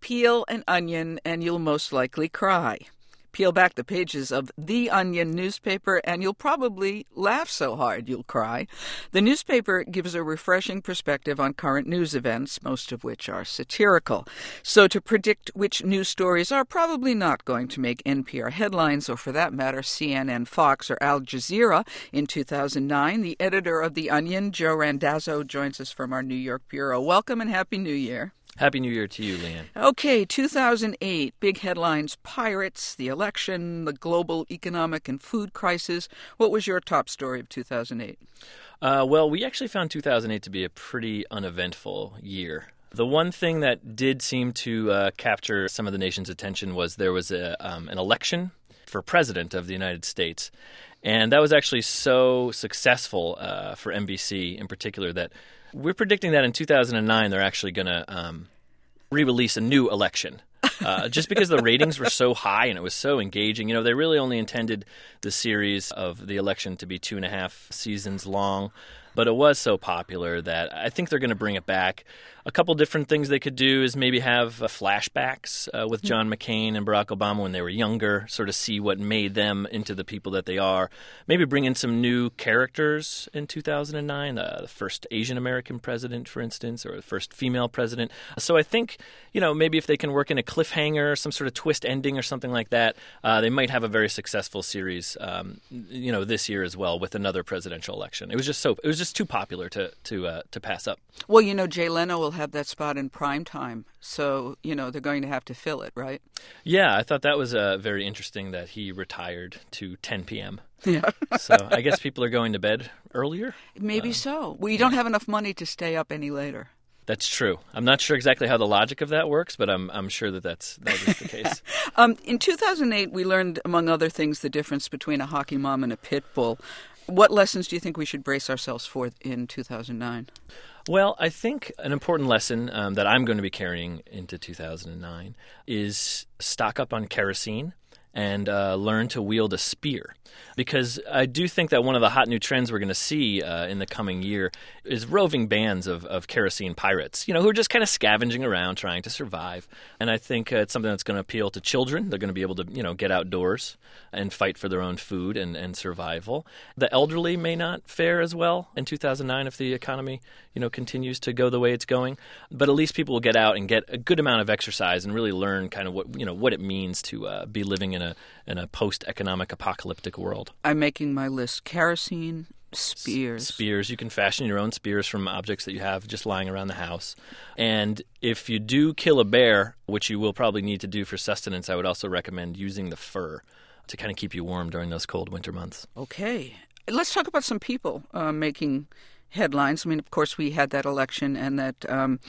Peel an onion and you'll most likely cry. Peel back the pages of The Onion newspaper and you'll probably laugh so hard you'll cry. The newspaper gives a refreshing perspective on current news events, most of which are satirical. So to predict which news stories are probably not going to make NPR headlines, or for that matter, CNN, Fox, or Al Jazeera in 2009, the editor of The Onion, Joe Randazzo, joins us from our New York bureau. Welcome and Happy New Year. Happy New Year to you, Leanne. Okay, 2008, big headlines, pirates, the election, the global economic and food crisis. What was your top story of 2008? Well, we actually found 2008 to be a pretty uneventful year. The one thing that did seem to capture some of the nation's attention was there was an election for president of the United States. And that was actually so successful for NBC in particular that we're predicting that in 2009 they're actually going to re-release a new election. Just because the ratings were so high and it was so engaging. You know, they really only intended the series of the election to be 2.5 seasons long. But it was so popular that I think they're going to bring it back. A couple different things they could do is maybe have flashbacks with John McCain and Barack Obama when they were younger, sort of see what made them into the people that they are. Maybe bring in some new characters in 2009, the first Asian American president, for instance, or the first female president. So I think, you know, maybe if they can work in a cliffhanger, some sort of twist ending or something like that, they might have a very successful series, you know, this year as well with another presidential election. It was just too popular to pass up. Well, you know, Jay Leno will have that spot in prime time, so, you know, they're going to have to fill it, right? Yeah, I thought that was very interesting that he retired to 10 p.m. Yeah. So I guess people are going to bed earlier? Maybe so. We don't have enough money to stay up any later. That's true. I'm not sure exactly how the logic of that works, but I'm sure that is the case. In 2008, we learned, among other things, the difference between a hockey mom and a pit bull. What lessons do you think we should brace ourselves for in 2009? Well, I think an important lesson that I'm going to be carrying into 2009 is stock up on kerosene and learn to wield a spear. Because I do think that one of the hot new trends we're going to see in the coming year is roving bands of kerosene pirates, you know, who are just kind of scavenging around trying to survive. And I think it's something that's going to appeal to children. They're going to be able to, you know, get outdoors and fight for their own food and survival. The elderly may not fare as well in 2009 if the economy, you know, continues to go the way it's going. But at least people will get out and get a good amount of exercise and really learn kind of what, you know, what it means to be living in a post-economic apocalyptic world. I'm making my list. Kerosene, spears. Spears. You can fashion your own spears from objects that you have just lying around the house. And if you do kill a bear, which you will probably need to do for sustenance, I would also recommend using the fur to kind of keep you warm during those cold winter months. Okay. Let's talk about some people making headlines. I mean, of course, we had that election and that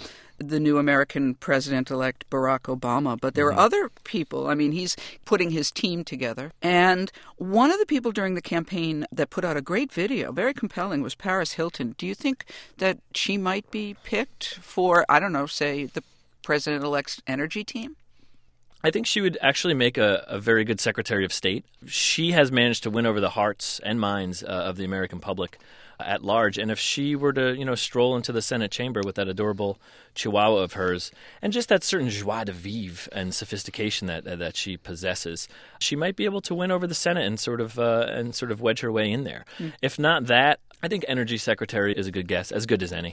the new American president-elect Barack Obama. But there are other people. I mean, he's putting his team together. And one of the people during the campaign that put out a great video, very compelling, was Paris Hilton. Do you think that she might be picked for, I don't know, say, the president-elect's energy team? I think she would actually make a very good Secretary of State. She has managed to win over the hearts and minds of the American public at large. And if she were to, you know, stroll into the Senate chamber with that adorable chihuahua of hers and just that certain joie de vivre and sophistication that she possesses, she might be able to win over the Senate and sort of wedge her way in there. If not that, I think Energy Secretary is a good guess, as good as any.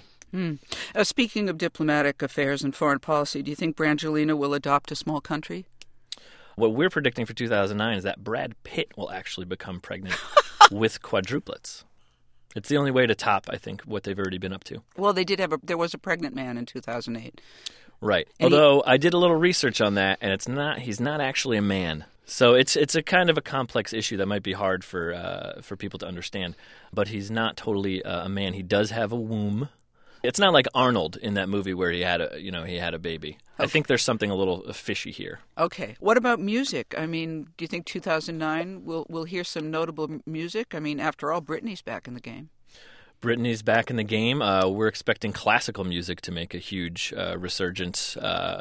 Speaking of diplomatic affairs and foreign policy, do you think Brangelina will adopt a small country? What we're predicting for 2009 is that Brad Pitt will actually become pregnant with quadruplets. It's the only way to top, I think, what they've already been up to. Well, there was a pregnant man in 2008. Right. And although I did a little research on that, and he's not actually a man. So it's a kind of a complex issue that might be hard for people to understand. But he's not totally a man. He does have a womb. It's not like Arnold in that movie where he had a baby. Okay. I think there's something a little fishy here. Okay. What about music? I mean, do you think 2009 we'll hear some notable music? I mean, after all, Britney's back in the game. Britney's back in the game. We're expecting classical music to make a huge resurgence.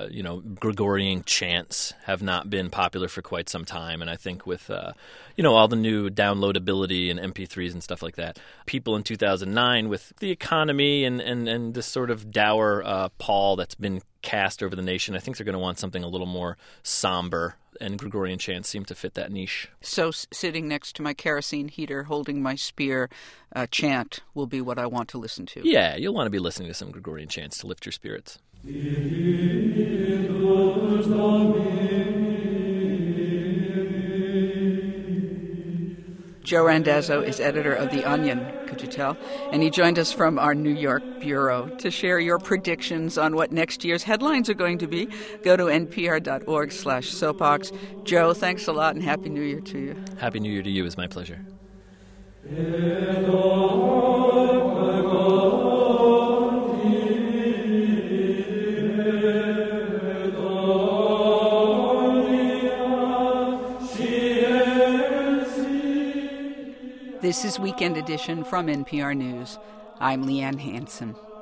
Gregorian chants have not been popular for quite some time, and I think with all the new downloadability and MP3s and stuff like that, people in 2009 with the economy and this sort of dour pall that's been cast over the nation. I think they're going to want something a little more somber, and Gregorian chants seem to fit that niche. So sitting next to my kerosene heater, holding my spear, chant will be what I want to listen to. Yeah, you'll want to be listening to some Gregorian chants to lift your spirits. Joe Randazzo is editor of The Onion, could you tell? And he joined us from our New York bureau to share your predictions on what next year's headlines are going to be. Go to npr.org/soapbox. Joe, thanks a lot and Happy New Year to you. Happy New Year to you. It was my pleasure. This is Weekend Edition from NPR News. I'm Leanne Hansen.